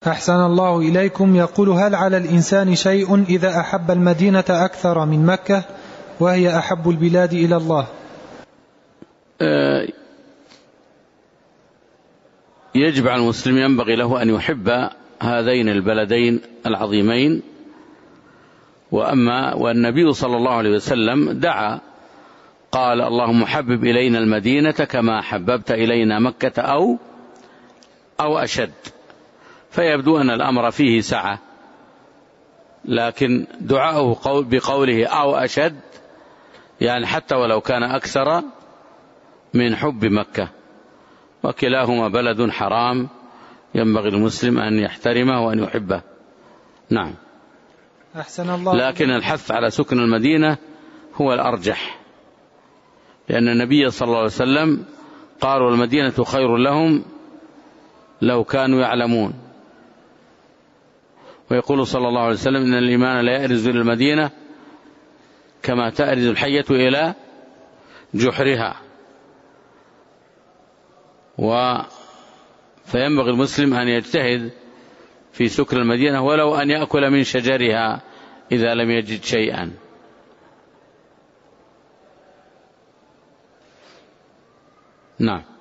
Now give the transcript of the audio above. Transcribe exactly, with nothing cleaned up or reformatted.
أحسن الله إليكم. يقول: هل على الإنسان شيء إذا أحب المدينة أكثر من مكة وهي أحب البلاد إلى الله؟ يجب على المسلم، ينبغي له أن يحب هذين البلدين العظيمين. وأما والنبي صلى الله عليه وسلم دعا قال: اللهم حبب إلينا المدينة كما حببت إلينا مكة أو أو أشد. فيبدو أن الأمر فيه سعة، لكن دعاؤه بقوله أو أشد يعني حتى ولو كان أكثر من حب مكة، وكلاهما بلد حرام ينبغي المسلم أن يحترمه وأن يحبه. نعم. أحسن الله. لكن الحث على سكن المدينة هو الأرجح، لأن النبي صلى الله عليه وسلم قال: والمدينة خير لهم لو كانوا يعلمون. ويقول صلى الله عليه وسلم: إن الإيمان لا يأرز إلى المدينة كما تأرز الحية إلى جحرها. و فينبغي المسلم أن يجتهد في سكن المدينة ولو أن يأكل من شجرها إذا لم يجد شيئا. نعم.